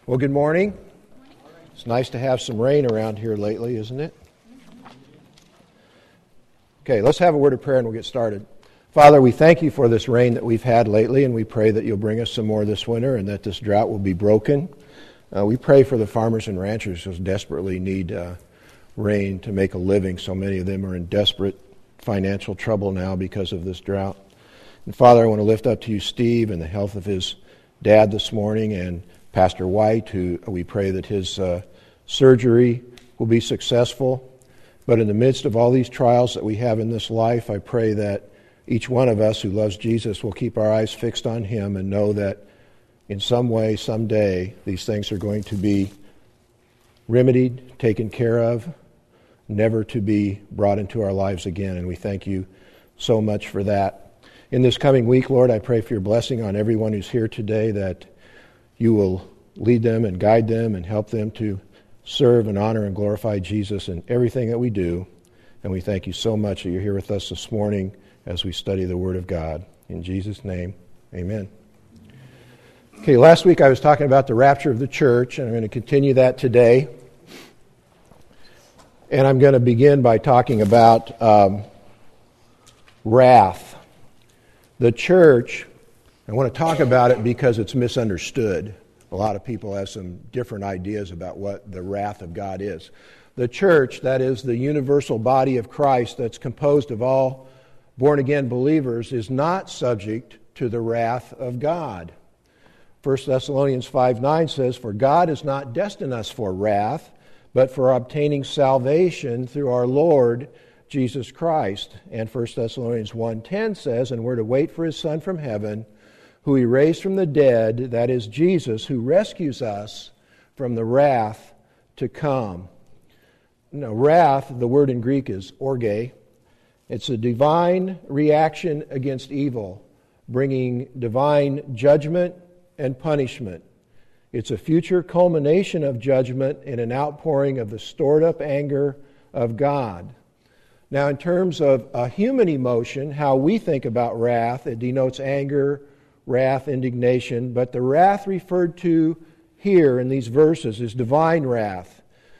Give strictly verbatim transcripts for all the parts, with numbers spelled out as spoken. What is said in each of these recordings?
Well, good morning. It's nice to have some rain around here lately, isn't it? Okay, let's have a word of prayer and we'll get started. Father, we thank you for this rain that we've had lately, and we pray that you'll bring us some more this winter and that this drought will be broken. Uh, we pray for the farmers and ranchers who desperately need uh, rain to make a living. So many of them are in desperate financial trouble now because of this drought. And Father, I want to lift up to you Steve and the health of his dad this morning, and Pastor White, who we pray that his uh, surgery will be successful. But in the midst of all these trials that we have in this life, I pray that each one of us who loves Jesus will keep our eyes fixed on him and know that in some way, someday, these things are going to be remedied, taken care of, never to be brought into our lives again. And we thank you so much for that. In this coming week, Lord, I pray for your blessing on everyone who's here today, that you will lead them and guide them and help them to serve and honor and glorify Jesus in everything that we do. And we thank you so much that you're here with us this morning as we study the Word of God. In Jesus' name, amen. Okay, last week I was talking about the rapture of the church, and I'm going to continue that today. And I'm going to begin by talking about um, wrath. The church, I want to talk about it because it's misunderstood. A lot of people have some different ideas about what the wrath of God is. The church, that is the universal body of Christ that's composed of all born-again believers, is not subject to the wrath of God. First Thessalonians five nine says, "For God has not destined us for wrath, but for obtaining salvation through our Lord Jesus Christ." And First Thessalonians one ten says, "And we're to wait for his Son from heaven, who he raised from the dead, that is Jesus, who rescues us from the wrath to come." Now, wrath, the word in Greek is orge. It's a divine reaction against evil, bringing divine judgment and punishment. It's a future culmination of judgment and an outpouring of the stored-up anger of God. Now, in terms of a human emotion, how we think about wrath, it denotes anger, wrath, indignation, but the wrath referred to here in these verses is divine wrath.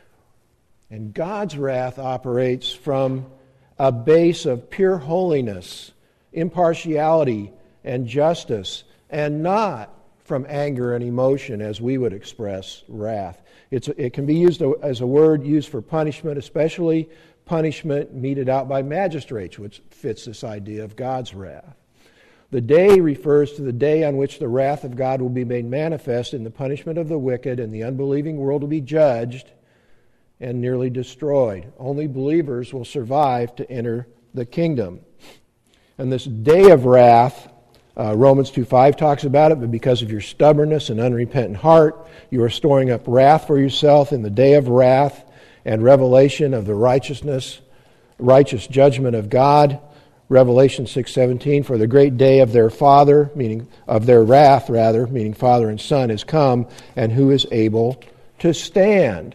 And God's wrath operates from a base of pure holiness, impartiality, and justice, and not from anger and emotion as we would express wrath. It's, it can be used as a word used for punishment, especially punishment meted out by magistrates, which fits this idea of God's wrath. The day refers to the day on which the wrath of God will be made manifest in the punishment of the wicked, and the unbelieving world will be judged and nearly destroyed. Only believers will survive to enter the kingdom. And this day of wrath, uh, Romans two five talks about it, but because of your stubbornness and unrepentant heart, you are storing up wrath for yourself in the day of wrath and revelation of the righteousness, righteous judgment of God. Revelation six seventeen, "For the great day of their Father," meaning of their wrath rather, meaning Father and Son, is come, and who is able to stand?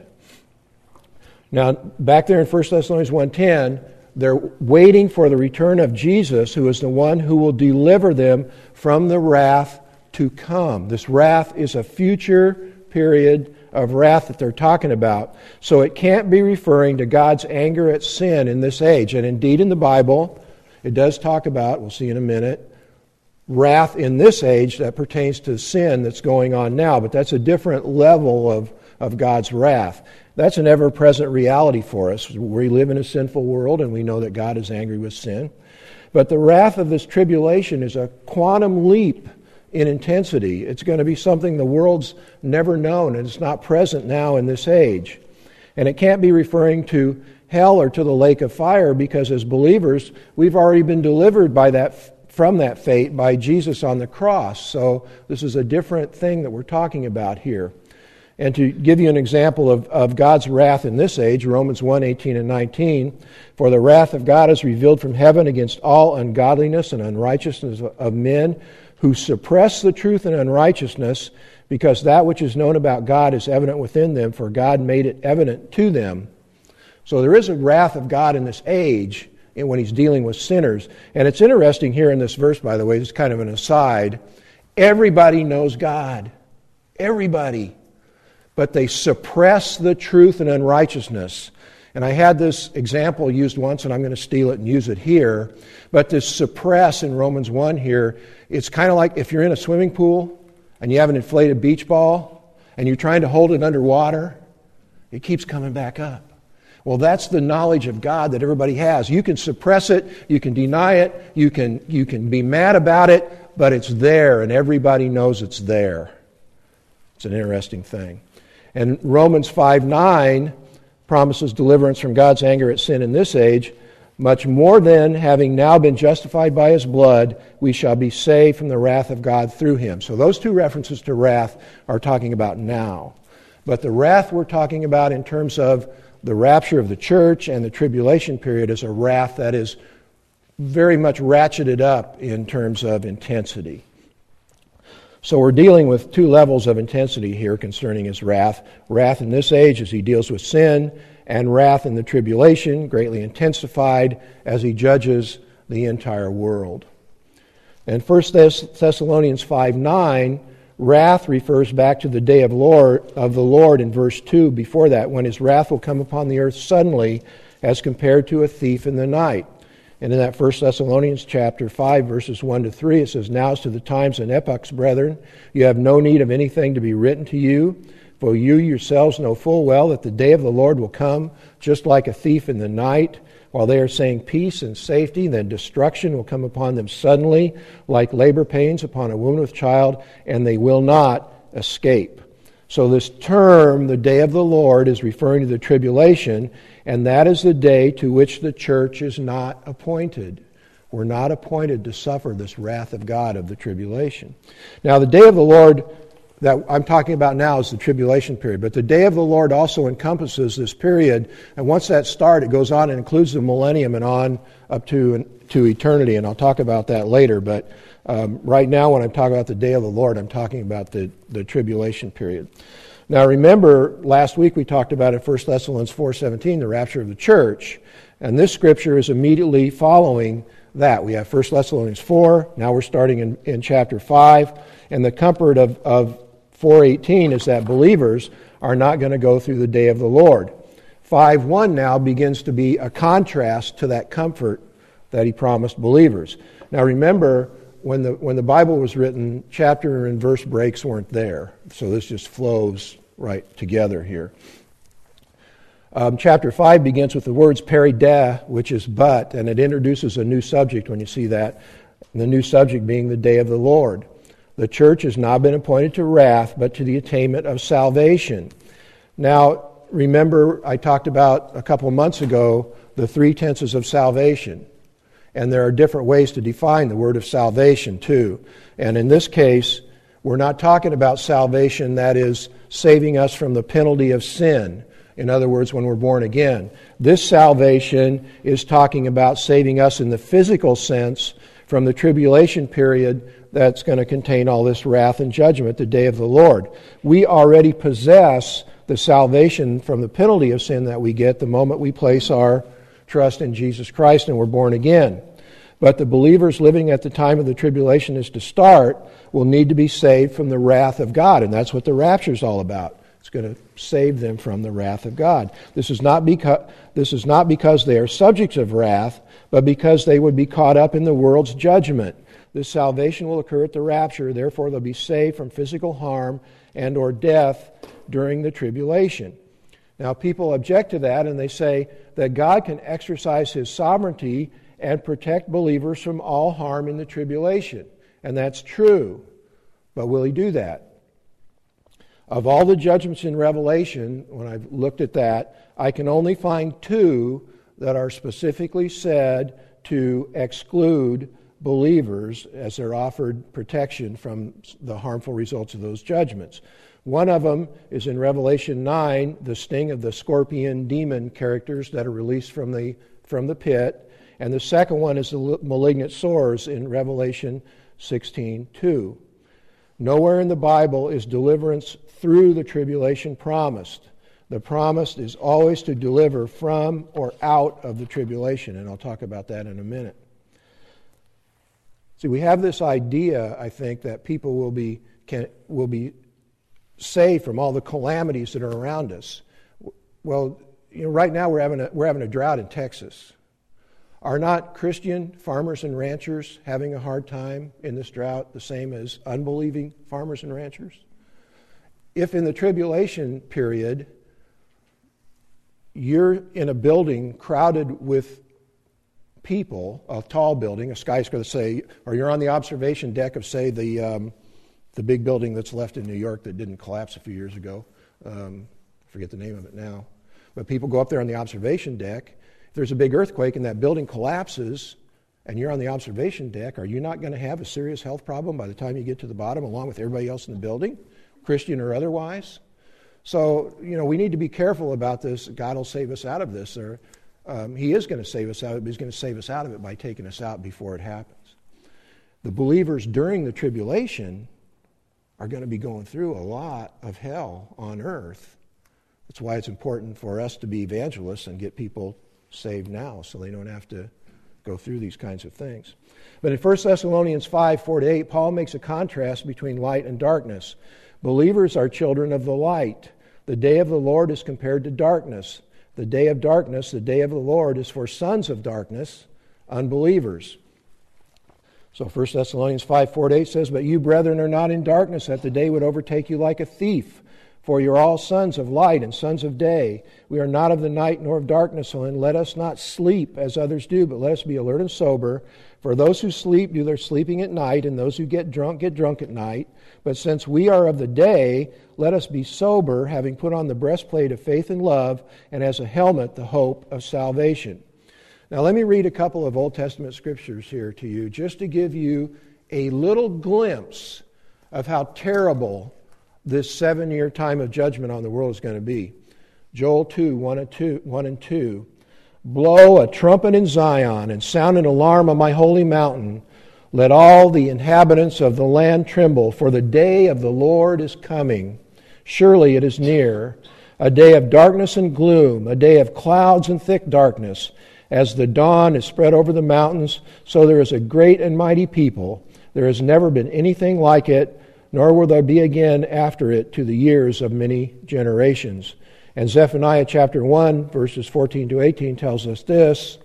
Now, back there in First Thessalonians one ten, they're waiting for the return of Jesus, who is the one who will deliver them from the wrath to come. This wrath is a future period of wrath that they're talking about. So it can't be referring to God's anger at sin in this age. And indeed, in the Bible, it does talk about, we'll see in a minute, wrath in this age that pertains to sin that's going on now. But that's a different level of, of God's wrath. That's an ever-present reality for us. We live in a sinful world, and we know that God is angry with sin. But the wrath of this tribulation is a quantum leap in intensity. It's going to be something the world's never known, and it's not present now in this age. And it can't be referring to hell or to the lake of fire, because as believers, we've already been delivered by that from that fate by Jesus on the cross. So this is a different thing that we're talking about here. And to give you an example of, of God's wrath in this age, Romans one eighteen and nineteen, "For the wrath of God is revealed from heaven against all ungodliness and unrighteousness of men who suppress the truth in unrighteousness, because that which is known about God is evident within them, for God made it evident to them." So there is a wrath of God in this age when he's dealing with sinners. And it's interesting here in this verse, by the way, this is kind of an aside. Everybody knows God. Everybody. but they suppress the truth and unrighteousness. And I had this example used once, and I'm going to steal it and use it here. But to suppress in Romans one here, it's kind of like if you're in a swimming pool and you have an inflated beach ball and you're trying to hold it underwater, it keeps coming back up. Well, that's the knowledge of God that everybody has. You can suppress it, you can deny it, you can, you can be mad about it, but it's there, and everybody knows it's there. It's an interesting thing. And Romans five nine promises deliverance from God's anger at sin in this age. Much more then, having now been justified by His blood, we shall be saved from the wrath of God through Him. So those two references to wrath are talking about now. But the wrath we're talking about in terms of the rapture of the church and the tribulation period is a wrath that is very much ratcheted up in terms of intensity. So we're dealing with two levels of intensity here concerning His wrath. Wrath in this age as He deals with sin, and wrath in the tribulation, greatly intensified as He judges the entire world. And First Thessalonians five nine, wrath refers back to the day of Lord of the Lord in verse two before that, when His wrath will come upon the earth suddenly as compared to a thief in the night. And in that First Thessalonians chapter five, verses one to three, it says, Now as to the times and epochs, brethren, you have no need of anything to be written to you, for you yourselves know full well that the day of the Lord will come just like a thief in the night. While they are saying peace and safety, then destruction will come upon them suddenly, like labor pains upon a womb with child, and they will not escape. So this term, the day of the Lord, is referring to the tribulation, and that is the day to which the church is not appointed. We're not appointed to suffer this wrath of God of the tribulation. Now, the day of the Lord that I'm talking about now is the tribulation period, but the day of the Lord also encompasses this period, and once that starts, it goes on and includes the millennium and on up to, to eternity, and I'll talk about that later, but um, right now when I'm talking about the day of the Lord, I'm talking about the, the tribulation period. Now remember, last week we talked about in First Thessalonians four seventeen, the rapture of the church, and this scripture is immediately following that. We have First Thessalonians four, now we're starting in, in chapter five, and the comfort of, of four eighteen is that believers are not going to go through the day of the Lord. five one now begins to be a contrast to that comfort that he promised believers. Now remember, when the when the Bible was written, chapter and verse breaks weren't there. So this just flows right together here. Um, chapter five begins with the words peride, which is but, and it introduces a new subject when you see that. And the new subject being the day of the Lord. The church has not been appointed to wrath, but to the attainment of salvation. Now, remember I talked about a couple of months ago the three tenses of salvation. And there are different ways to define the word of salvation, too. And in this case, we're not talking about salvation that is saving us from the penalty of sin. In other words, when we're born again. This salvation is talking about saving us in the physical sense from the tribulation period that's going to contain all this wrath and judgment, the day of the Lord. We already possess the salvation from the penalty of sin that we get the moment we place our trust in Jesus Christ and we're born again. But the believers living at the time of the tribulation is to start will need to be saved from the wrath of God, and that's what the rapture is all about. It's going to save them from the wrath of God. This is not because this is not because they are subjects of wrath, but because they would be caught up in the world's judgment. This salvation will occur at the rapture, therefore they'll be saved from physical harm and or death during the tribulation. Now people object to that and they say that God can exercise His sovereignty and protect believers from all harm in the tribulation. And that's true. But will He do that? Of all the judgments in Revelation, when I've looked at that, I can only find two that are specifically said to exclude believers as they're offered protection from the harmful results of those judgments. One of them is in Revelation nine, the sting of the scorpion demon characters that are released from the from the pit. And the second one is the malignant sores in Revelation sixteen two. Nowhere in the Bible is deliverance through the tribulation promised. The promise is always to deliver from or out of the tribulation, and I'll talk about that in a minute. See, we have this idea, I think, that people will be can, will be safe from all the calamities that are around us. Well, you know, right now we're having a, we're having a drought in Texas. Are not Christian farmers and ranchers having a hard time in this drought, the same as unbelieving farmers and ranchers? If in the tribulation period you're in a building crowded with people, a tall building, a skyscraper, say, or you're on the observation deck of, say, the um, the big building that's left in New York that didn't collapse a few years ago. Um, I forget the name of it now. But people go up there on the observation deck. If there's a big earthquake and that building collapses and you're on the observation deck, are you not going to have a serious health problem by the time you get to the bottom along with everybody else in the building, Christian or otherwise? So, you know, we need to be careful about this. God will save us out of this. Or, um, he is going to save us out of it, but he's going to save us out of it by taking us out before it happens. The believers during the tribulation are going to be going through a lot of hell on earth. That's why it's important for us to be evangelists and get people saved now so they don't have to go through these kinds of things. But in First Thessalonians five, four to eight, Paul makes a contrast between light and darkness. Believers are children of the light. The day of the Lord is compared to darkness. The day of darkness, the day of the Lord, is for sons of darkness, unbelievers. So First Thessalonians five, four to eight says, "But you, brethren, are not in darkness, that the day would overtake you like a thief. For you are all sons of light and sons of day. We are not of the night nor of darkness, and let us not sleep as others do, but let us be alert and sober. For those who sleep do their sleeping at night, and those who get drunk get drunk at night. But since we are of the day, let us be sober, having put on the breastplate of faith and love, and as a helmet the hope of salvation." Now let me read a couple of Old Testament scriptures here to you, just to give you a little glimpse of how terrible this seven-year time of judgment on the world is going to be. Joel two, one and two, one and two. "Blow a trumpet in Zion, and sound an alarm on my holy mountain. Let all the inhabitants of the land tremble, for the day of the Lord is coming. Surely it is near, a day of darkness and gloom, a day of clouds and thick darkness. As the dawn is spread over the mountains, so there is a great and mighty people. There has never been anything like it, nor will there be again after it to the years of many generations." And Zephaniah chapter one, verses fourteen to eighteen tells us this: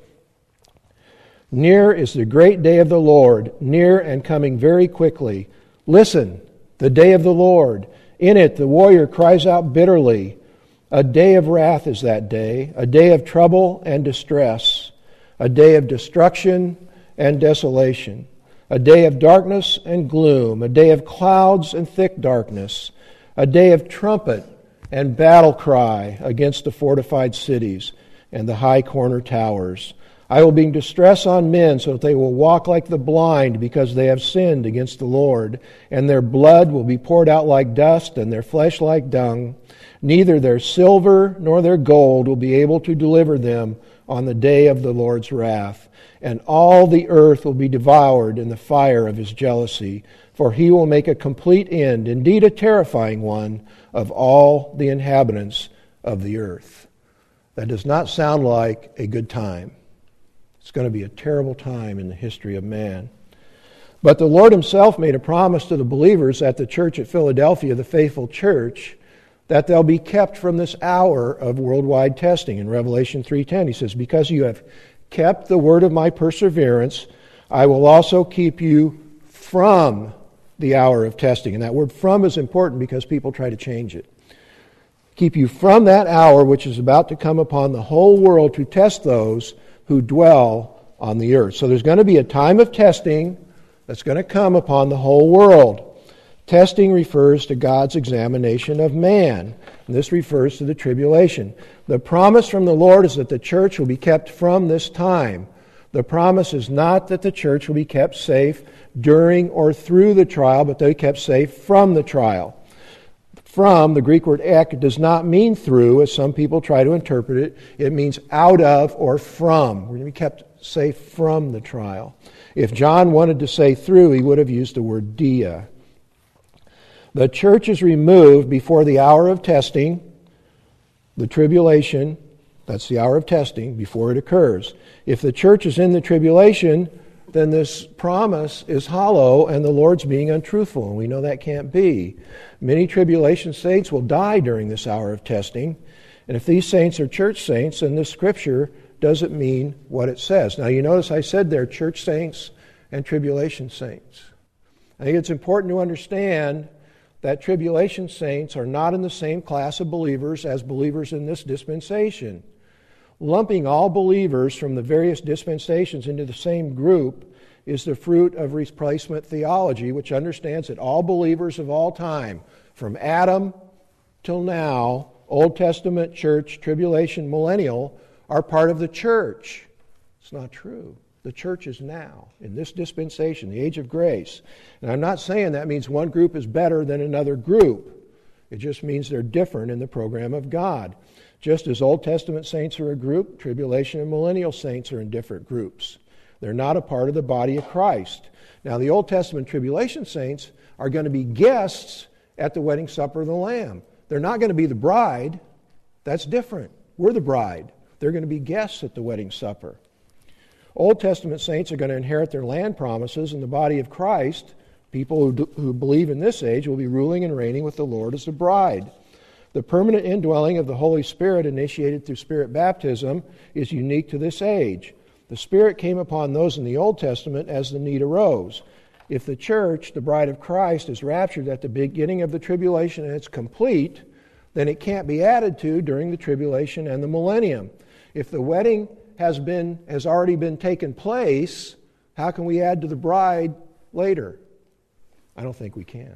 "Near is the great day of the Lord, near and coming very quickly. Listen, the day of the Lord. In it the warrior cries out bitterly. A day of wrath is that day, a day of trouble and distress, a day of destruction and desolation, a day of darkness and gloom, a day of clouds and thick darkness, a day of trumpet and battle cry against the fortified cities and the high corner towers. I will bring distress on men so that they will walk like the blind because they have sinned against the Lord, and their blood will be poured out like dust and their flesh like dung. Neither their silver nor their gold will be able to deliver them on the day of the Lord's wrath. And all the earth will be devoured in the fire of his jealousy, for he will make a complete end, indeed a terrifying one, of all the inhabitants of the earth." That does not sound like a good time. It's going to be a terrible time in the history of man. But the Lord himself made a promise to the believers at the church at Philadelphia, the faithful church, that they'll be kept from this hour of worldwide testing. In Revelation three ten, he says, "Because you have kept the word of my perseverance, I will also keep you from the hour of testing." And that word "from" is important because people try to change it. "Keep you from that hour which is about to come upon the whole world to test those who dwell on the earth." So there's going to be a time of testing that's going to come upon the whole world. Testing refers to God's examination of man. And this refers to the tribulation. The promise from the Lord is that the church will be kept from this time. The promise is not that the church will be kept safe during or through the trial, but they'll be kept safe from the trial. From, the Greek word ek, does not mean through, as some people try to interpret it. It means out of or from. We're going to be kept safe from the trial. If John wanted to say through, he would have used the word dia. The church is removed before the hour of testing, the tribulation. That's the hour of testing before it occurs. If the church is in the tribulation, then this promise is hollow and the Lord's being untruthful, and we know that can't be. Many tribulation saints will die during this hour of testing, and if these saints are church saints, then this scripture doesn't mean what it says. Now, you notice I said they're church saints and tribulation saints. I think it's important to understand that tribulation saints are not in the same class of believers as believers in this dispensation. Lumping all believers from the various dispensations into the same group is the fruit of replacement theology, which understands that all believers of all time, from Adam till now, Old Testament, church, tribulation, millennial, are part of the church. It's not true. The church is now, in this dispensation, the age of grace. And I'm not saying that means one group is better than another group. It just means they're different in the program of God. Just as Old Testament saints are a group, tribulation and millennial saints are in different groups. They're not a part of the body of Christ. Now, the Old Testament tribulation saints are going to be guests at the wedding supper of the Lamb. They're not going to be the bride. That's different. We're the bride. They're going to be guests at the wedding supper. Old Testament saints are going to inherit their land promises, and the body of Christ, people who, do, who believe in this age, will be ruling and reigning with the Lord as the bride. The permanent indwelling of the Holy Spirit initiated through Spirit baptism is unique to this age. The Spirit came upon those in the Old Testament as the need arose. If the church, the bride of Christ, is raptured at the beginning of the tribulation and it's complete, then it can't be added to during the tribulation and the millennium. If the wedding has been has already been taken place, how can we add to the bride later? I don't think we can.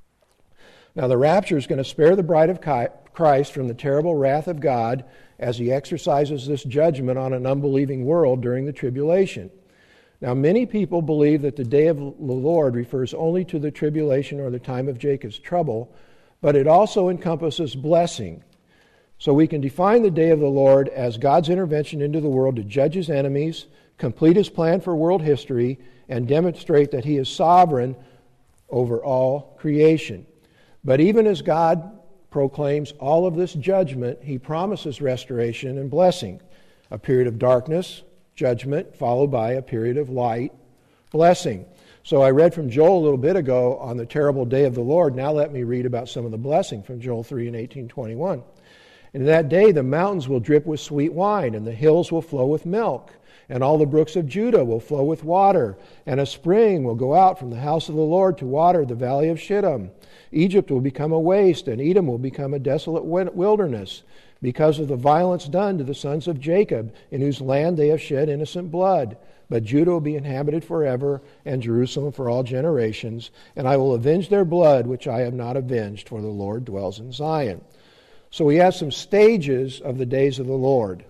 Now, the rapture is going to spare the bride of Christ from the terrible wrath of God as he exercises this judgment on an unbelieving world during the tribulation. Now, many people believe that the day of the Lord refers only to the tribulation or the time of Jacob's trouble, but it also encompasses blessing. So we can define the day of the Lord as God's intervention into the world to judge his enemies, complete his plan for world history, and demonstrate that he is sovereign over all creation. But even as God proclaims all of this judgment, he promises restoration and blessing. A period of darkness, judgment, followed by a period of light, blessing. So I read from Joel a little bit ago on the terrible day of the Lord. Now let me read about some of the blessing from Joel three and eighteen twenty-one. In that day the mountains will drip with sweet wine, and the hills will flow with milk, and all the brooks of Judah will flow with water, and a spring will go out from the house of the Lord to water the valley of Shittim. Egypt will become a waste, and Edom will become a desolate wilderness, because of the violence done to the sons of Jacob, in whose land they have shed innocent blood. But Judah will be inhabited forever, and Jerusalem for all generations. And I will avenge their blood, which I have not avenged, for the Lord dwells in Zion. So we have some stages of the days of the Lord.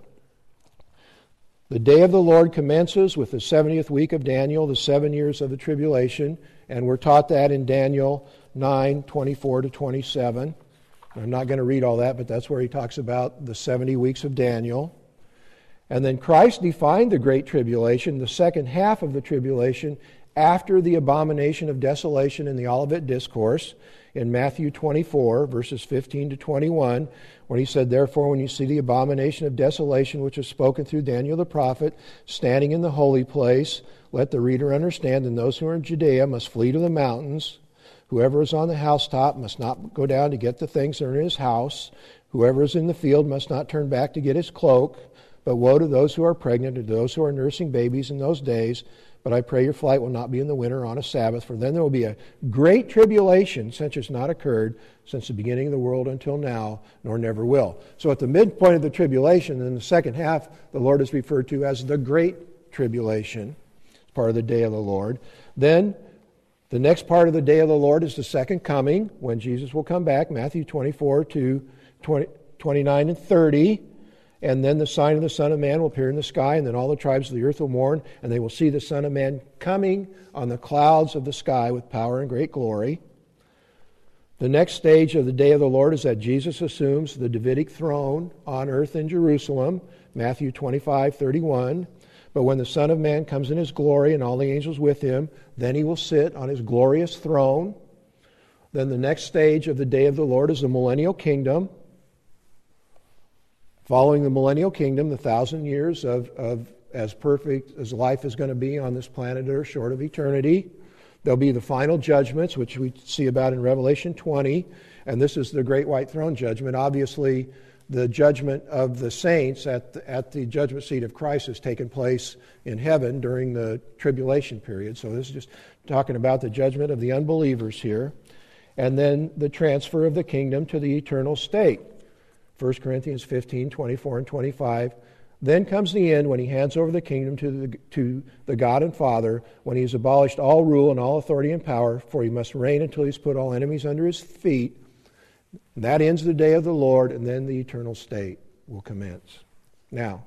The day of the Lord commences with the seventieth week of Daniel, the seven years of the tribulation, and we're taught that in Daniel nine, twenty-four to twenty-seven. I'm not going to read all that, but that's where he talks about the seventy weeks of Daniel. And then Christ defined the Great Tribulation, the second half of the tribulation, after the abomination of desolation in the Olivet Discourse in Matthew twenty-four, verses fifteen to twenty-one, when he said, "Therefore, when you see the abomination of desolation, which was spoken through Daniel the prophet, standing in the holy place, let the reader understand, and those who are in Judea must flee to the mountains. Whoever is on the housetop must not go down to get the things that are in his house. Whoever is in the field must not turn back to get his cloak. But woe to those who are pregnant and to those who are nursing babies in those days. But I pray your flight will not be in the winter on a Sabbath, for then there will be a great tribulation, such as not occurred since the beginning of the world until now, nor never will." So at the midpoint of the tribulation, in the second half, the Lord is referred to as the Great Tribulation. It's part of the day of the Lord. Then the next part of the day of the Lord is the second coming, when Jesus will come back, Matthew twenty-four to twenty, twenty-nine and thirty. And then the sign of the Son of Man will appear in the sky, and then all the tribes of the earth will mourn, and they will see the Son of Man coming on the clouds of the sky with power and great glory. The next stage of the day of the Lord is that Jesus assumes the Davidic throne on earth in Jerusalem, Matthew twenty-five, thirty-one. But when the Son of Man comes in his glory and all the angels with him, then he will sit on his glorious throne. Then the next stage of the day of the Lord is the millennial kingdom. Following the millennial kingdom, the thousand years of, of as perfect as life is going to be on this planet or short of eternity. There'll be the final judgments, which we see about in Revelation twenty, and this is the great white throne judgment. Obviously, the judgment of the saints at the, at the judgment seat of Christ has taken place in heaven during the tribulation period. So this is just talking about the judgment of the unbelievers here. And then the transfer of the kingdom to the eternal state. First Corinthians fifteen, twenty-four and twenty-five. Then comes the end when he hands over the kingdom to the, to the God and Father, when he has abolished all rule and all authority and power, for he must reign until he's put all enemies under his feet. And that ends the day of the Lord, and then the eternal state will commence. Now,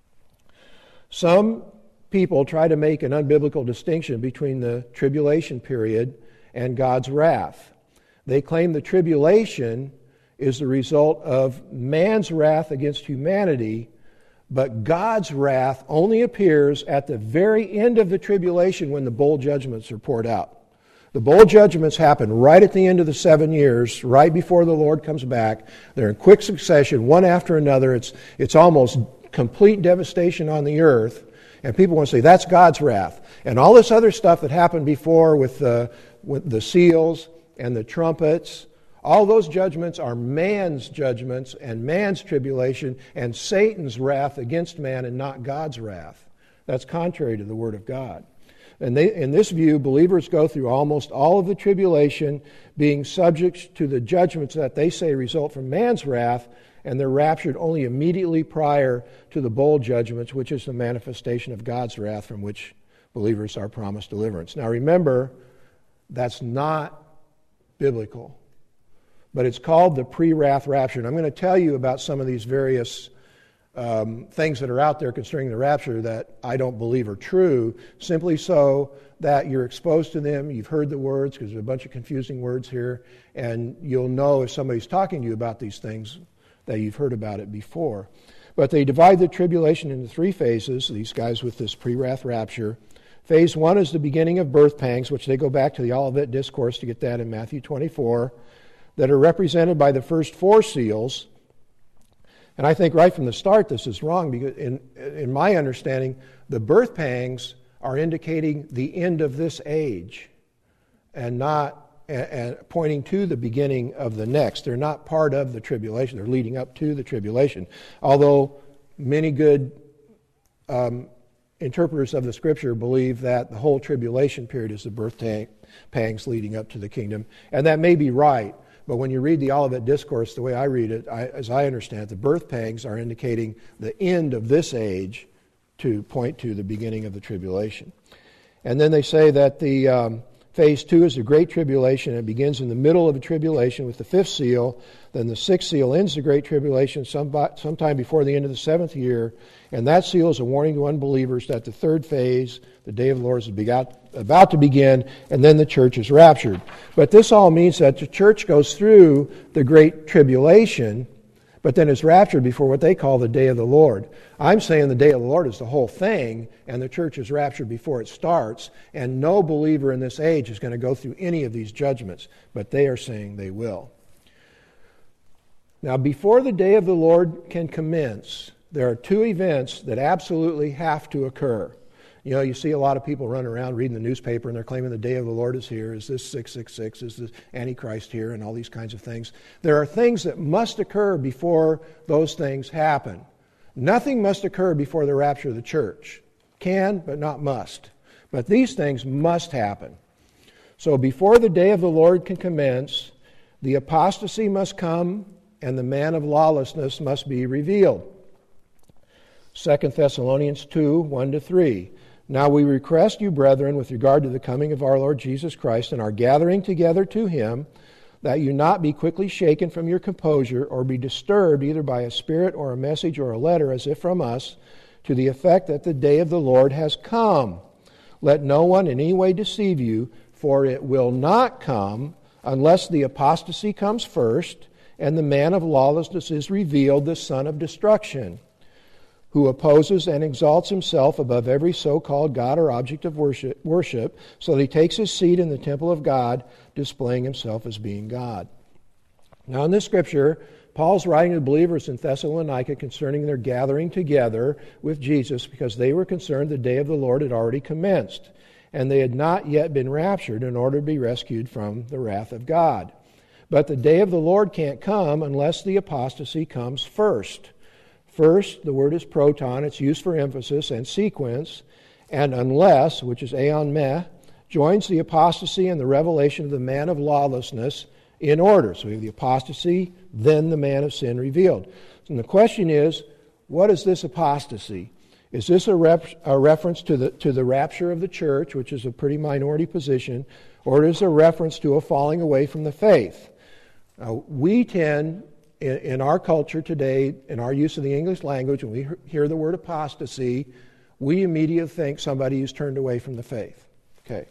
some people try to make an unbiblical distinction between the tribulation period and God's wrath. They claim the tribulation is the result of man's wrath against humanity, but God's wrath only appears at the very end of the tribulation when the bowl judgments are poured out. The bowl judgments happen right at the end of the seven years, right before the Lord comes back. They're in quick succession, one after another. It's, it's almost complete devastation on the earth. And people want to say, that's God's wrath. And all this other stuff that happened before with the, with the seals and the trumpets, all those judgments are man's judgments and man's tribulation and Satan's wrath against man and not God's wrath. That's contrary to the Word of God. And they, in this view, believers go through almost all of the tribulation being subject to the judgments that they say result from man's wrath, and they're raptured only immediately prior to the bowl judgments, which is the manifestation of God's wrath from which believers are promised deliverance. Now remember, that's not biblical. But it's called the pre-wrath rapture. And I'm going to tell you about some of these various um, things that are out there concerning the rapture that I don't believe are true, simply so that you're exposed to them, you've heard the words, because there's a bunch of confusing words here, and you'll know if somebody's talking to you about these things that you've heard about it before. But they divide the tribulation into three phases, these guys with this pre-wrath rapture. Phase one is the beginning of birth pangs, which they go back to the Olivet Discourse to get that in Matthew twenty-four. That are represented by the first four seals. And I think right from the start this is wrong, because in, in my understanding, the birth pangs are indicating the end of this age and not and, and pointing to the beginning of the next. They're not part of the tribulation. They're leading up to the tribulation. Although many good um, interpreters of the Scripture believe that the whole tribulation period is the birth pangs leading up to the kingdom. And that may be right. But when you read the Olivet Discourse, the way I read it, I, as I understand it, the birth pangs are indicating the end of this age to point to the beginning of the tribulation. And then they say that the um, phase two is the Great Tribulation. It begins in the middle of the tribulation with the fifth seal. Then the sixth seal ends the Great Tribulation some, sometime before the end of the seventh year. And that seal is a warning to unbelievers that the third phase, the day of the Lord, is about to begin, and then the church is raptured. But this all means that the church goes through the Great Tribulation, but then is raptured before what they call the day of the Lord. I'm saying the day of the Lord is the whole thing, and the church is raptured before it starts, and no believer in this age is going to go through any of these judgments, but they are saying they will. Now, before the day of the Lord can commence, there are two events that absolutely have to occur. You know, you see a lot of people running around reading the newspaper and they're claiming the day of the Lord is here. Is this six six six? Is this Antichrist here? And all these kinds of things. There are things that must occur before those things happen. Nothing must occur before the rapture of the church. Can, but not must. But these things must happen. So before the day of the Lord can commence, the apostasy must come and the man of lawlessness must be revealed. Second Thessalonians two, one to three. Now we request you, brethren, with regard to the coming of our Lord Jesus Christ and our gathering together to Him, that you not be quickly shaken from your composure or be disturbed either by a spirit or a message or a letter as if from us, to the effect that the day of the Lord has come. Let no one in any way deceive you, for it will not come unless the apostasy comes first and the man of lawlessness is revealed, the son of destruction, who opposes and exalts himself above every so-called God or object of worship, worship, so that he takes his seat in the temple of God, displaying himself as being God. Now in this scripture, Paul's writing to the believers in Thessalonica concerning their gathering together with Jesus because they were concerned the day of the Lord had already commenced, and they had not yet been raptured in order to be rescued from the wrath of God. But the day of the Lord can't come unless the apostasy comes first. First, the word is proton. It's used for emphasis and sequence. And unless, which is aeon meh, joins the apostasy and the revelation of the man of lawlessness in order. So we have the apostasy, then the man of sin revealed. And the question is, what is this apostasy? Is this a, rep, a reference to the, to the rapture of the church, which is a pretty minority position, or is it a reference to a falling away from the faith? Uh, we tend, in, in our culture today, in our use of the English language, when we hear the word apostasy, we immediately think somebody who's turned away from the faith. Okay.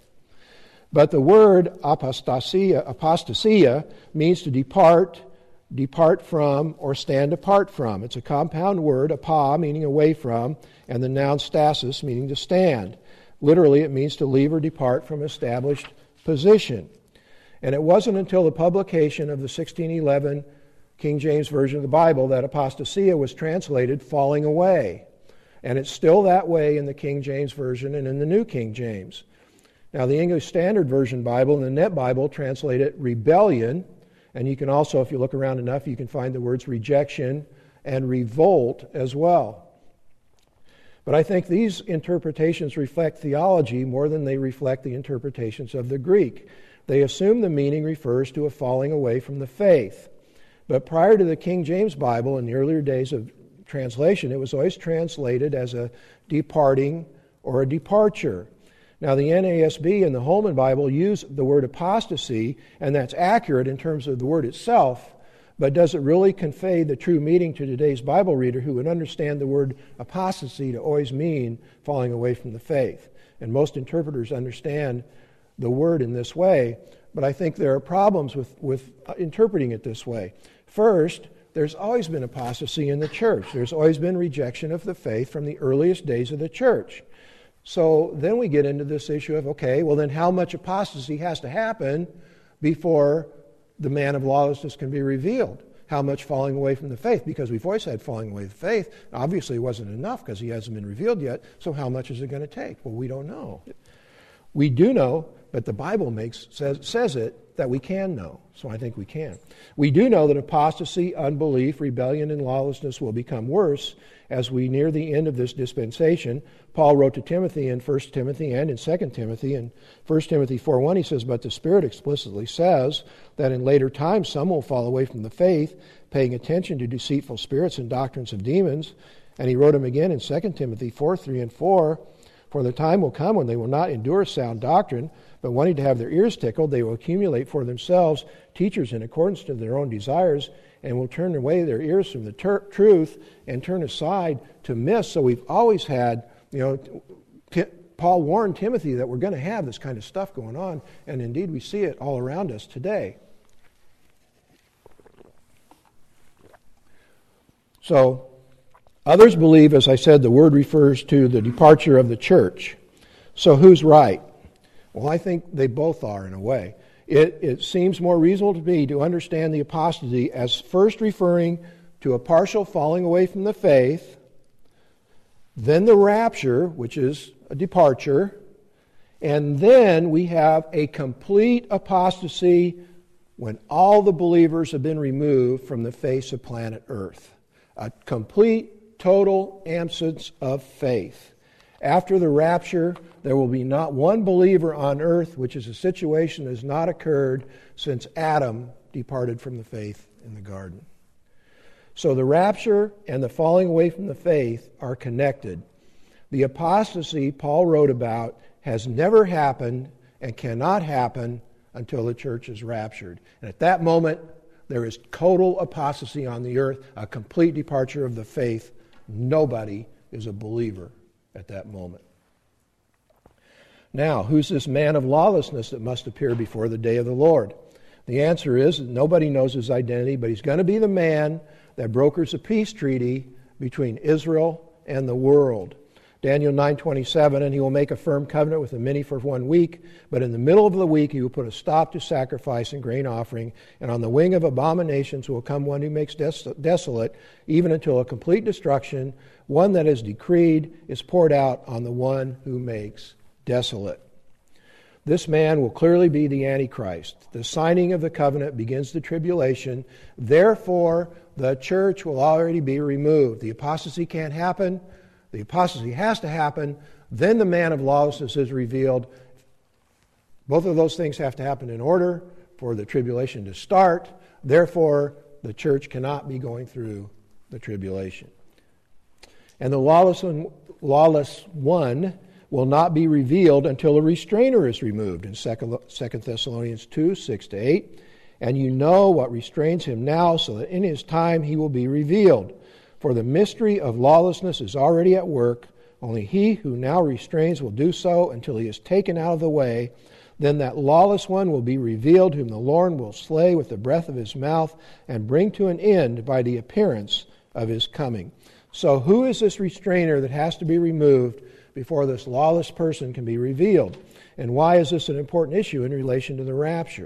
But the word apostasia, apostasia means to depart, depart from, or stand apart from. It's a compound word, apa, meaning away from, and the noun stasis, meaning to stand. Literally, it means to leave or depart from established position. And it wasn't until the publication of the sixteen eleven King James Version of the Bible that apostasia was translated falling away. And it's still that way in the King James Version and in the New King James. Now, the English Standard Version Bible and the Net Bible translate it rebellion, and you can also, if you look around enough, you can find the words rejection and revolt as well. But I think these interpretations reflect theology more than they reflect the interpretations of the Greek. They assume the meaning refers to a falling away from the faith. But prior to the King James Bible, in the earlier days of translation, it was always translated as a departing or a departure. Now, the N A S B and the Holman Bible use the word apostasy, and that's accurate in terms of the word itself, but does it really convey the true meaning to today's Bible reader who would understand the word apostasy to always mean falling away from the faith? And most interpreters understand the word in this way, but I think there are problems with, with interpreting it this way. First, there's always been apostasy in the church. There's always been rejection of the faith from the earliest days of the church. So then we get into this issue of, okay, well then how much apostasy has to happen before the man of lawlessness can be revealed? How much falling away from the faith? Because we've always had falling away from the faith. Obviously it wasn't enough because he hasn't been revealed yet. So how much is it going to take? Well, we don't know. We do know, but the Bible makes says, says it that we can know. So I think we can. We do know that apostasy, unbelief, rebellion, and lawlessness will become worse as we near the end of this dispensation. Paul wrote to Timothy in First Timothy and in Second Timothy. In First Timothy four one, he says, "But the Spirit explicitly says that in later times some will fall away from the faith, paying attention to deceitful spirits and doctrines of demons." And he wrote him again in Second Timothy four three and four, "For the time will come when they will not endure sound doctrine, but wanting to have their ears tickled, they will accumulate for themselves teachers in accordance to their own desires, and will turn away their ears from the ter- truth and turn aside to myths." So we've always had, you know, t- Paul warned Timothy that we're going to have this kind of stuff going on, and indeed we see it all around us today. So others believe, as I said, the word refers to the departure of the church. So who's right? Well, I think they both are in a way. It, it seems more reasonable to me to understand the apostasy as first referring to a partial falling away from the faith, then the rapture, which is a departure, and then we have a complete apostasy when all the believers have been removed from the face of planet Earth. A complete, total absence of faith. After the rapture, there will be not one believer on earth, which is a situation that has not occurred since Adam departed from the faith in the garden. So the rapture and the falling away from the faith are connected. The apostasy Paul wrote about has never happened and cannot happen until the church is raptured. And at that moment, there is total apostasy on the earth, a complete departure of the faith. Nobody is a believer at that moment. Now, who's this man of lawlessness that must appear before the day of the Lord? The answer is that nobody knows his identity, but he's going to be the man that brokers a peace treaty between Israel and the world. Daniel nine twenty-seven, and he will make a firm covenant with the many for one week, but in the middle of the week he will put a stop to sacrifice and grain offering, and on the wing of abominations will come one who makes des- desolate, even until a complete destruction, one that is decreed, is poured out on the one who makes desolate. This man will clearly be the Antichrist. The signing of the covenant begins the tribulation. Therefore, the church will already be removed. The apostasy can't happen. The apostasy has to happen. Then the man of lawlessness is revealed. Both of those things have to happen in order for the tribulation to start. Therefore, the church cannot be going through the tribulation. And the lawless one, lawless one will not be revealed until a restrainer is removed in Second Thessalonians two, six to eight. And you know what restrains him now, so that in his time he will be revealed. For the mystery of lawlessness is already at work. Only he who now restrains will do so until he is taken out of the way. Then that lawless one will be revealed, whom the Lord will slay with the breath of his mouth and bring to an end by the appearance of his coming. So who is this restrainer that has to be removed before this lawless person can be revealed? And why is this an important issue in relation to the rapture?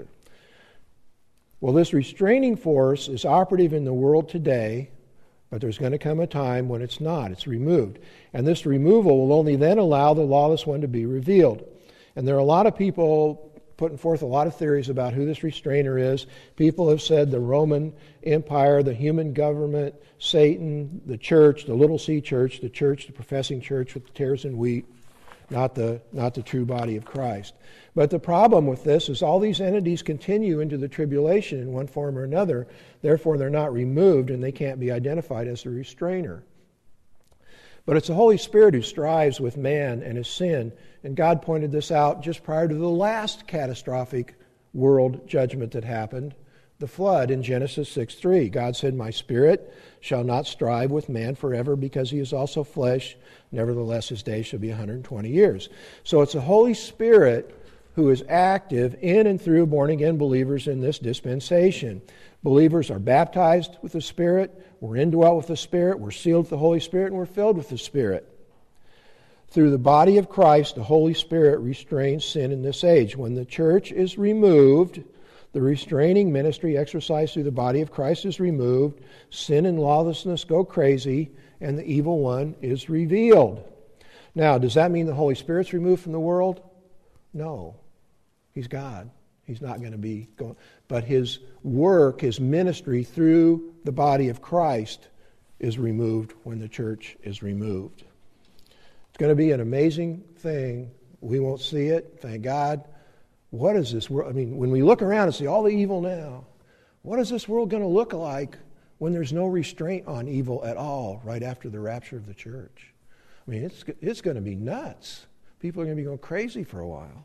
Well, this restraining force is operative in the world today, but there's going to come a time when it's not. It's removed. And this removal will only then allow the lawless one to be revealed. And there are a lot of people putting forth a lot of theories about who this restrainer is. People have said the Roman Empire, the human government, Satan, the church, the little c church, the church, the professing church with the tares and wheat, not the, not the true body of Christ. But the problem with this is all these entities continue into the tribulation in one form or another. Therefore, they're not removed and they can't be identified as the restrainer. But it's the Holy Spirit who strives with man and his sin. And God pointed this out just prior to the last catastrophic world judgment that happened, the flood in Genesis six three. God said, "My spirit shall not strive with man forever, because he is also flesh. Nevertheless, his days shall be one hundred twenty years." So it's the Holy Spirit who is active in and through born-again believers in this dispensation. Believers are baptized with the Spirit, we're indwelt with the Spirit, we're sealed with the Holy Spirit, and we're filled with the Spirit. Through the body of Christ, the Holy Spirit restrains sin in this age. When the church is removed, the restraining ministry exercised through the body of Christ is removed, sin and lawlessness go crazy, and the evil one is revealed. Now, does that mean the Holy Spirit's removed from the world? No. He's God. He's not going to be going. But his work, his ministry through the body of Christ is removed when the church is removed. It's going to be an amazing thing. We won't see it, thank God. What is this world? I mean, when we look around and see all the evil now, what is this world going to look like when there's no restraint on evil at all right after the rapture of the church? I mean, it's it's going to be nuts. People are going to be going crazy for a while.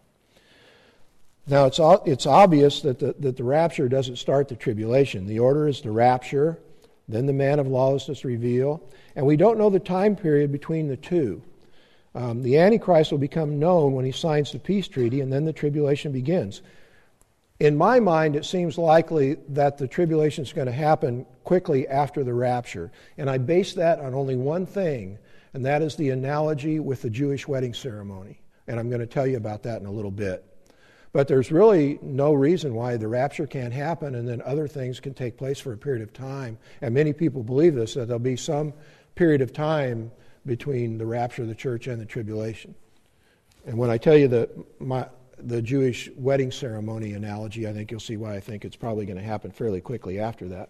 Now, it's it's obvious that the, that the rapture doesn't start the tribulation. The order is the rapture, then the man of lawlessness reveal, and we don't know the time period between the two. Um, the Antichrist will become known when he signs the peace treaty, and then the tribulation begins. In my mind, it seems likely that the tribulation is going to happen quickly after the rapture, and I base that on only one thing, and that is the analogy with the Jewish wedding ceremony. And I'm going to tell you about that in a little bit. But there's really no reason why the rapture can't happen and then other things can take place for a period of time. And many people believe this, that there'll be some period of time between the rapture of the church and the tribulation. And when I tell you the, my, the Jewish wedding ceremony analogy, I think you'll see why I think it's probably going to happen fairly quickly after that.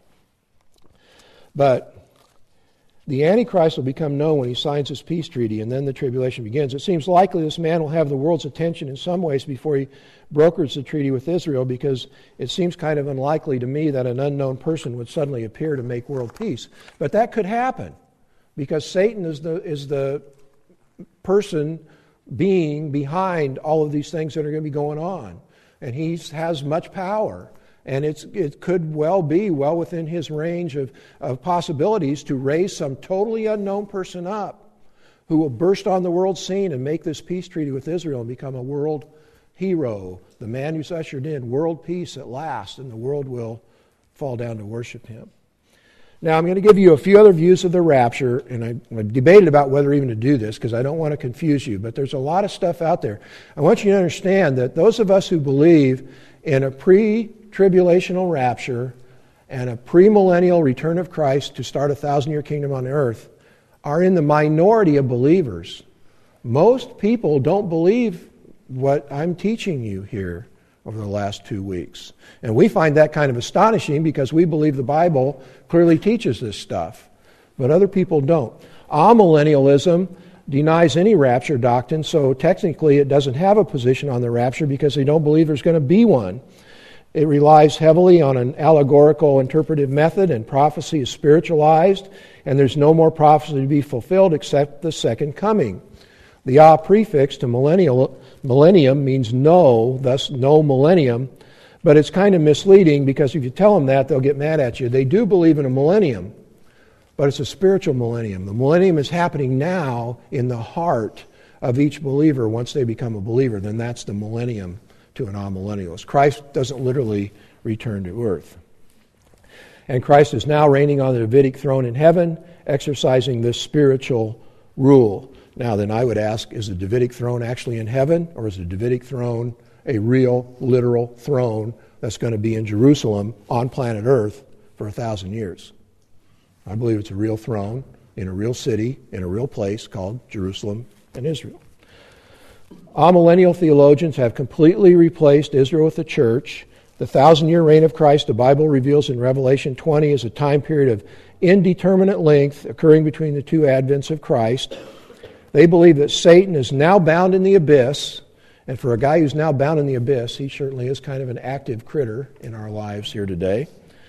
But the Antichrist will become known when he signs his peace treaty, and then the tribulation begins. It seems likely this man will have the world's attention in some ways before he brokers the treaty with Israel, because it seems kind of unlikely to me that an unknown person would suddenly appear to make world peace. But that could happen, because Satan is the is the person being behind all of these things that are going to be going on. And he has much power. And it's, it could well be well within his range of, of possibilities to raise some totally unknown person up who will burst on the world scene and make this peace treaty with Israel and become a world hero, the man who's ushered in world peace at last, and the world will fall down to worship him. Now, I'm going to give you a few other views of the rapture, and I, I've debated about whether even to do this because I don't want to confuse you, but there's a lot of stuff out there. I want you to understand that those of us who believe in a pre-tribulational rapture and a premillennial return of Christ to start a thousand-year kingdom on earth are in the minority of believers. Most people don't believe what I'm teaching you here over the last two weeks. And we find that kind of astonishing because we believe the Bible clearly teaches this stuff. But other people don't. Amillennialism denies any rapture doctrine, so technically it doesn't have a position on the rapture because they don't believe there's going to be one. It relies heavily on an allegorical interpretive method, and prophecy is spiritualized, and there's no more prophecy to be fulfilled except the second coming. The "ah" prefix to millennial, millennium means no, thus no millennium, but it's kind of misleading because if you tell them that, they'll get mad at you. They do believe in a millennium, but it's a spiritual millennium. The millennium is happening now in the heart of each believer once they become a believer. Then that's the millennium to an amillennialist. Christ doesn't literally return to earth. And Christ is now reigning on the Davidic throne in heaven, exercising this spiritual rule. Now then I would ask, is the Davidic throne actually in heaven, or is the Davidic throne a real, literal throne that's going to be in Jerusalem on planet Earth for a thousand years? I believe it's a real throne in a real city, in a real place called Jerusalem and Israel. Amillennial theologians have completely replaced Israel with the church. The thousand-year reign of Christ, the Bible reveals in Revelation twenty, is a time period of indeterminate length occurring between the two advents of Christ. They believe that Satan is now bound in the abyss, and for a guy who's now bound in the abyss, he certainly is kind of an active critter in our lives here today.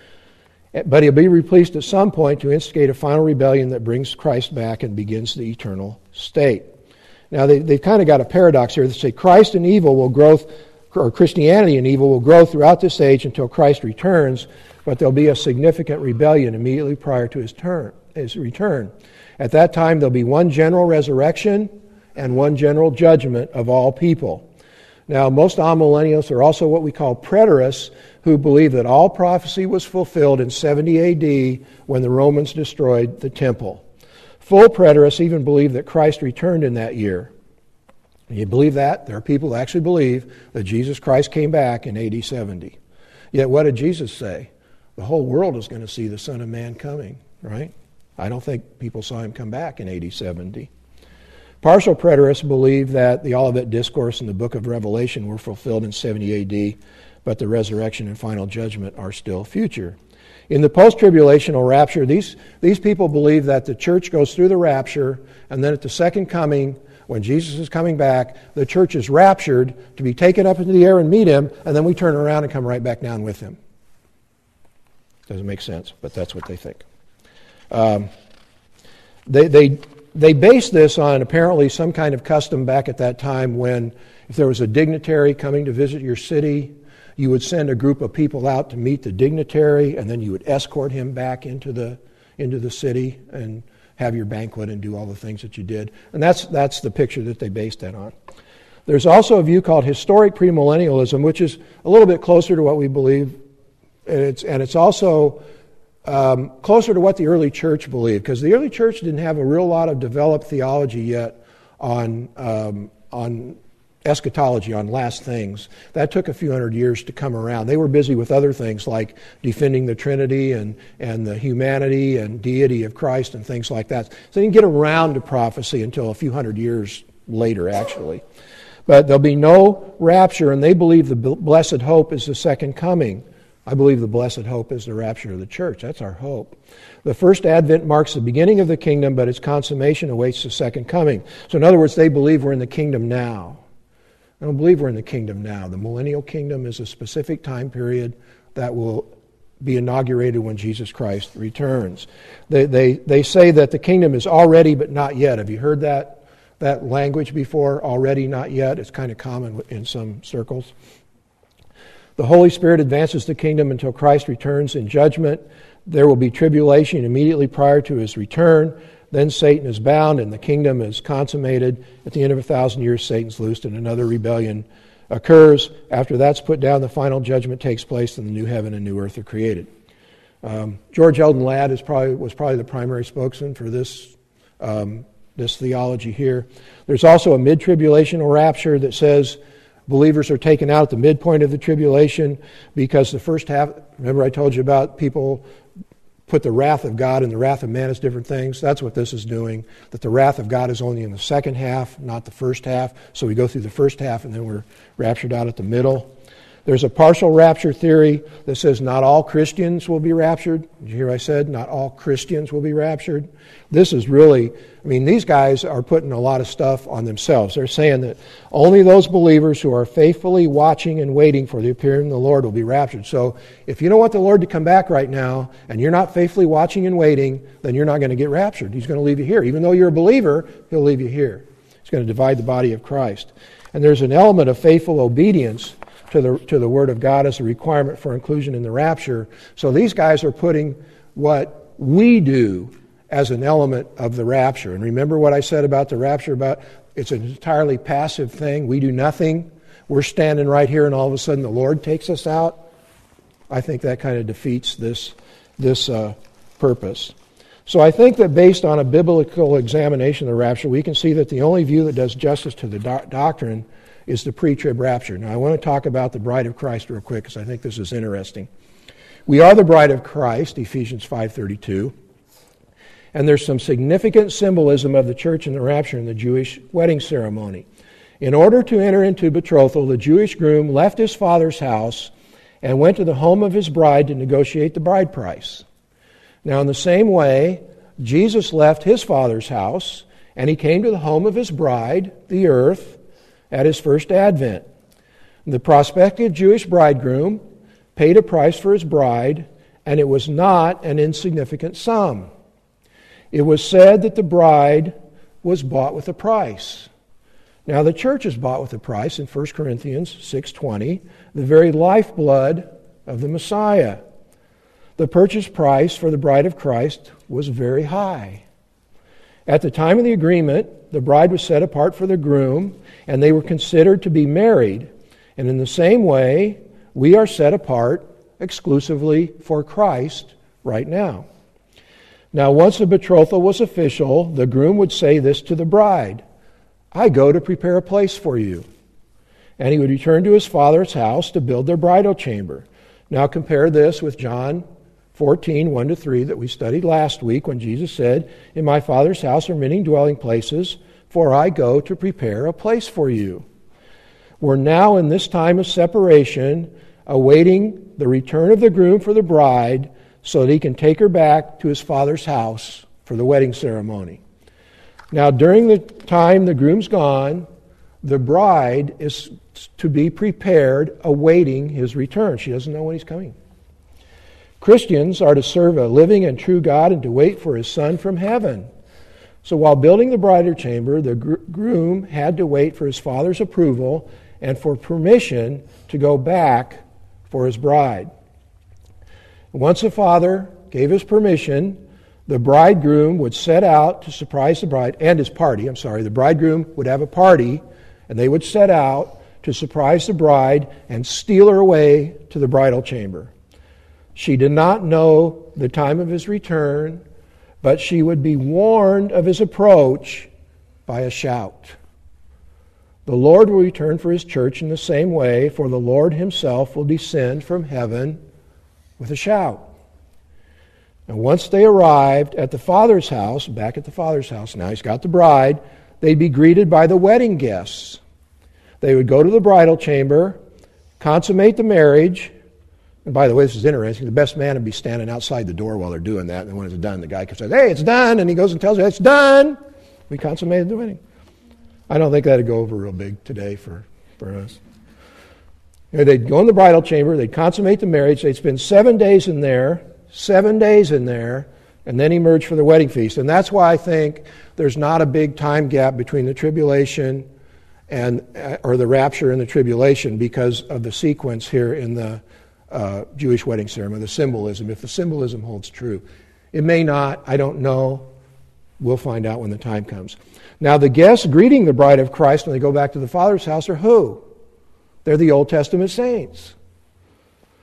But he'll be released at some point to instigate a final rebellion that brings Christ back and begins the eternal state. Now, they, they've kind of got a paradox here. They say Christ and evil will grow, or Christianity and evil will grow throughout this age until Christ returns, but there'll be a significant rebellion immediately prior to his, turn, his return. At that time, there'll be one general resurrection and one general judgment of all people. Now, most amillennialists are also what we call preterists, who believe that all prophecy was fulfilled in seventy A D when the Romans destroyed the temple. Full preterists even believe that Christ returned in that year. And you believe that? There are people who actually believe that Jesus Christ came back in A D seventy. Yet what did Jesus say? The whole world is going to see the Son of Man coming, right? I don't think people saw him come back in A D seventy. Partial preterists believe that the Olivet Discourse and the book of Revelation were fulfilled in seventy A D, but the resurrection and final judgment are still future. In the post-tribulational rapture, these, these people believe that the church goes through the rapture, and then at the second coming, when Jesus is coming back, the church is raptured to be taken up into the air and meet him, and then we turn around and come right back down with him. Doesn't make sense, but that's what they think. Um, they, they, they base this on apparently some kind of custom back at that time when if there was a dignitary coming to visit your city, you would send a group of people out to meet the dignitary, and then you would escort him back into the into the city and have your banquet and do all the things that you did. And that's that's the picture that they based that on. There's also a view called historic premillennialism, which is a little bit closer to what we believe, and it's, and it's also um, closer to what the early church believed, because the early church didn't have a real lot of developed theology yet on um, on eschatology, on last things. That took a few hundred years to come around. They were busy with other things like defending the Trinity and, and the humanity and deity of Christ and things like that. So they didn't get around to prophecy until a few hundred years later, actually. But there'll be no rapture, and they believe the blessed hope is the second coming. I believe the blessed hope is the rapture of the church. That's our hope. The first advent marks the beginning of the kingdom, but its consummation awaits the second coming. So in other words, they believe we're in the kingdom now. I don't believe we're in the kingdom now. The millennial kingdom is a specific time period that will be inaugurated when Jesus Christ returns. They, they, they say that the kingdom is already but not yet. Have you heard that, that language before? Already, not yet. It's kind of common in some circles. The Holy Spirit advances the kingdom until Christ returns in judgment. There will be tribulation immediately prior to his return. Then Satan is bound and the kingdom is consummated. At the end of a thousand years, Satan's loosed and another rebellion occurs. After that's put down, the final judgment takes place and the new heaven and new earth are created. Um, George Eldon Ladd is probably, was probably the primary spokesman for this, um, this theology here. There's also a mid-tribulational rapture that says believers are taken out at the midpoint of the tribulation because the first half, remember I told you about people put the wrath of God and the wrath of man as different things? That's what this is doing, that the wrath of God is only in the second half, not the first half. So we go through the first half and then we're raptured out at the middle. There's a partial rapture theory that says not all Christians will be raptured. Did you hear what I said? Not all Christians will be raptured. This is really, I mean, these guys are putting a lot of stuff on themselves. They're saying that only those believers who are faithfully watching and waiting for the appearing of the Lord will be raptured. So if you don't want the Lord to come back right now and you're not faithfully watching and waiting, then you're not going to get raptured. He's going to leave you here. Even though you're a believer, He'll leave you here. He's going to divide the body of Christ. And there's an element of faithful obedience to the to the Word of God as a requirement for inclusion in the rapture. So these guys are putting what we do as an element of the rapture. And remember what I said about the rapture, about it's an entirely passive thing. We do nothing. We're standing right here and all of a sudden the Lord takes us out. I think that kind of defeats this, this uh, purpose. So I think that based on a biblical examination of the rapture, we can see that the only view that does justice to the do- doctrine is the pre-trib rapture. Now I want to talk about the bride of Christ real quick because I think this is interesting. We are the bride of Christ, Ephesians five thirty-two, and there's some significant symbolism of the church and the rapture in the Jewish wedding ceremony. In order to enter into betrothal, the Jewish groom left his father's house and went to the home of his bride to negotiate the bride price. Now in the same way, Jesus left his father's house and he came to the home of his bride, the earth, at his first advent. The prospective Jewish bridegroom paid a price for his bride, and it was not an insignificant sum. It was said that the bride was bought with a price. Now the church is bought with a price in First Corinthians six twenty, the very lifeblood of the Messiah. The purchase price for the bride of Christ was very high. At the time of the agreement, the bride was set apart for the groom, and they were considered to be married. And in the same way, we are set apart exclusively for Christ right now. Now, once the betrothal was official, the groom would say this to the bride, "I go to prepare a place for you." And he would return to his father's house to build their bridal chamber. Now compare this with John fourteen, one to three that we studied last week when Jesus said, "In my Father's house are many dwelling places, for I go to prepare a place for you." We're now in this time of separation, awaiting the return of the groom for the bride so that he can take her back to his father's house for the wedding ceremony. Now, during the time the groom's gone, the bride is to be prepared, awaiting his return. She doesn't know when he's coming. Christians are to serve a living and true God and to wait for His Son from heaven. So while building the bridal chamber, the groom had to wait for his father's approval and for permission to go back for his bride. Once the father gave his permission, the bridegroom would set out to surprise the bride and his party. I'm sorry, the bridegroom would have a party, and they would set out to surprise the bride and steal her away to the bridal chamber. She did not know the time of his return, but she would be warned of his approach by a shout. The Lord will return for His church in the same way, for the Lord Himself will descend from heaven with a shout. And once they arrived at the Father's house, back at the Father's house, now He's got the bride, they'd be greeted by the wedding guests. They would go to the bridal chamber, consummate the marriage. And by the way, this is interesting. The best man would be standing outside the door while they're doing that. And when it's done, the guy comes and says, "Hey, it's done." And he goes and tells her, "It's done. We consummated the wedding." I don't think that would go over real big today for, for us. You know, they'd go in the bridal chamber. They'd consummate the marriage. They'd spend seven days in there, seven days in there, and then emerge for the wedding feast. And that's why I think there's not a big time gap between the tribulation and or the rapture and the tribulation because of the sequence here in the Uh, Jewish wedding ceremony, the symbolism, if the symbolism holds true. It may not, I don't know. We'll find out when the time comes. Now, the guests greeting the bride of Christ when they go back to the Father's house are who? They're the Old Testament saints.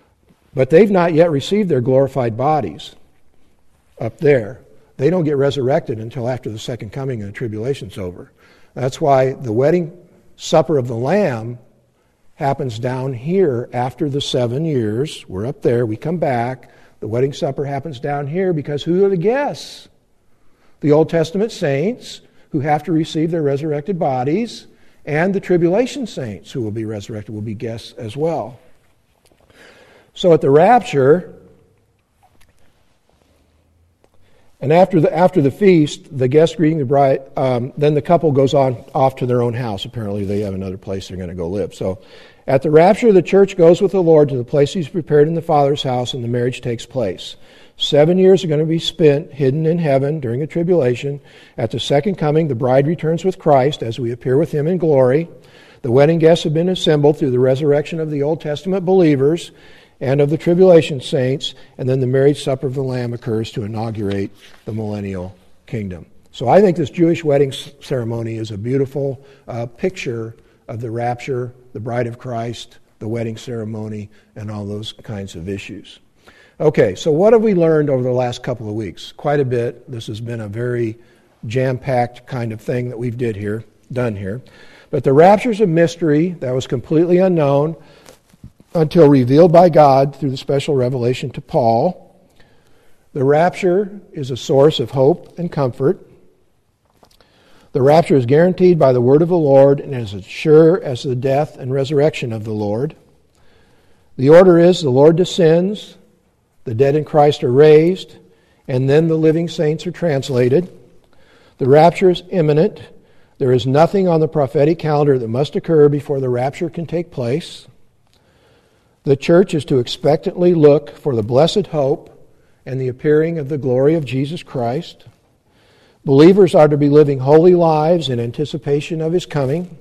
But they've not yet received their glorified bodies up there. They don't get resurrected until after the second coming and the tribulation's over. That's why the wedding supper of the Lamb happens down here after the seven years. We're up there. We come back. The wedding supper happens down here because who are the guests? The Old Testament saints who have to receive their resurrected bodies, and the tribulation saints who will be resurrected will be guests as well. So at the rapture, and after the after the feast, the guests greeting the bride, um, then the couple goes on off to their own house. Apparently they have another place they're going to go live. So at the rapture, the church goes with the Lord to the place He's prepared in the Father's house, and the marriage takes place. Seven years are going to be spent hidden in heaven during the tribulation. At the second coming, the bride returns with Christ as we appear with Him in glory. The wedding guests have been assembled through the resurrection of the Old Testament believers and of the tribulation saints, and then the marriage supper of the Lamb occurs to inaugurate the millennial kingdom. So I think this Jewish wedding ceremony is a beautiful uh, picture of the rapture, the bride of Christ, the wedding ceremony, and all those kinds of issues. Okay, so what have we learned over the last couple of weeks? Quite a bit. This has been a very jam-packed kind of thing that we've did here, done here. But the rapture's a mystery that was completely unknown until revealed by God through the special revelation to Paul. The rapture is a source of hope and comfort. The rapture is guaranteed by the word of the Lord and is as sure as the death and resurrection of the Lord. The order is the Lord descends, the dead in Christ are raised, and then the living saints are translated. The rapture is imminent. There is nothing on the prophetic calendar that must occur before the rapture can take place. The church is to expectantly look for the blessed hope and the appearing of the glory of Jesus Christ. Believers are to be living holy lives in anticipation of His coming.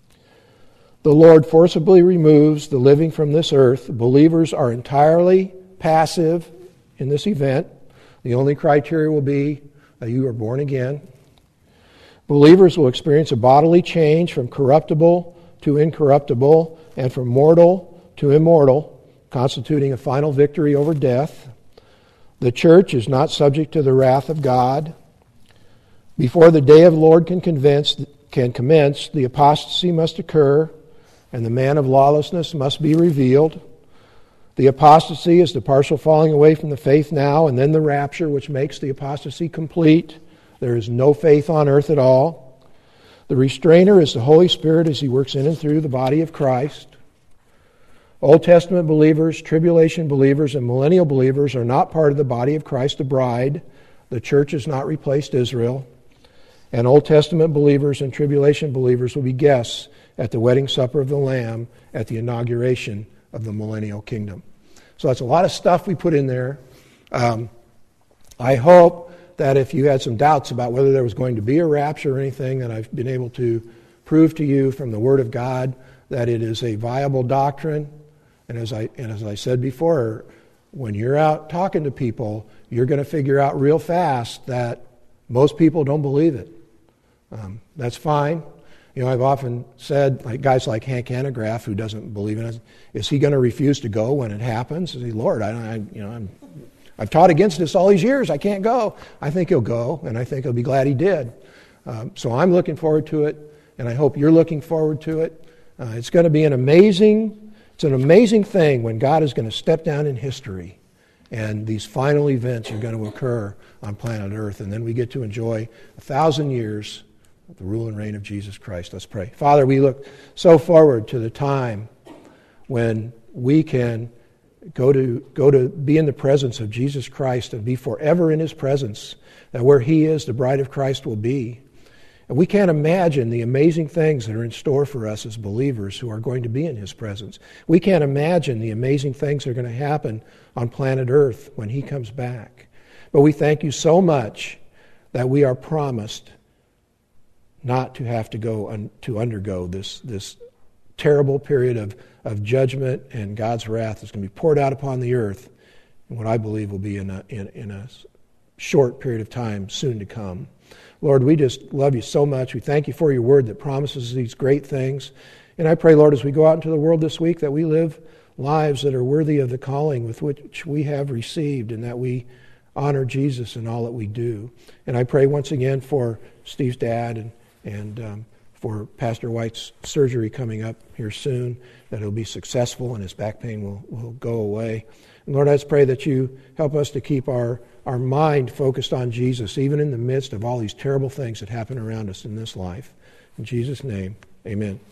The Lord forcibly removes the living from this earth. Believers are entirely passive in this event. The only criteria will be that you are born again. Believers will experience a bodily change from corruptible to incorruptible and from mortal to immortal, constituting a final victory over death. The church is not subject to the wrath of God. Before the day of the Lord can, convince, can commence, the apostasy must occur, and the man of lawlessness must be revealed. The apostasy is the partial falling away from the faith now, and then the rapture, which makes the apostasy complete. There is no faith on earth at all. The restrainer is the Holy Spirit as He works in and through the body of Christ. Old Testament believers, tribulation believers, and millennial believers are not part of the body of Christ, the bride. The church has not replaced Israel. And Old Testament believers and tribulation believers will be guests at the wedding supper of the Lamb at the inauguration of the millennial kingdom. So that's a lot of stuff we put in there. Um, I hope that if you had some doubts about whether there was going to be a rapture or anything, that I've been able to prove to you from the Word of God that it is a viable doctrine. And as I and as I said before, when you're out talking to people, you're going to figure out real fast that most people don't believe it. Um, that's fine. You know, I've often said, like guys like Hank Hanegraaff, who doesn't believe in it, is he going to refuse to go when it happens? Is he, Lord, I, I you know, I'm, I've taught against this all these years. I can't go. I think he'll go, and I think he'll be glad he did. Um, so I'm looking forward to it, and I hope you're looking forward to it. Uh, it's going to be an amazing, it's an amazing thing when God is going to step down in history, and these final events are going to occur on planet Earth, and then we get to enjoy a thousand years the rule and reign of Jesus Christ. Let's pray. Father, we look so forward to the time when we can go to go to be in the presence of Jesus Christ and be forever in His presence, that where He is, the bride of Christ will be. And we can't imagine the amazing things that are in store for us as believers who are going to be in His presence. We can't imagine the amazing things that are going to happen on planet Earth when He comes back. But we thank You so much that we are promised not to have to go un, to undergo this this terrible period of, of judgment, and God's wrath is going to be poured out upon the earth in what I believe will be in a, in, in a short period of time soon to come. Lord, we just love You so much. We thank You for Your word that promises these great things. And I pray, Lord, as we go out into the world this week, that we live lives that are worthy of the calling with which we have received, and that we honor Jesus in all that we do. And I pray once again for Steve's dad and, and um, for Pastor White's surgery coming up here soon, that it'll be successful and his back pain will, will go away. And Lord, I just pray that you help us to keep our, our mind focused on Jesus, even in the midst of all these terrible things that happen around us in this life. In Jesus' name, amen.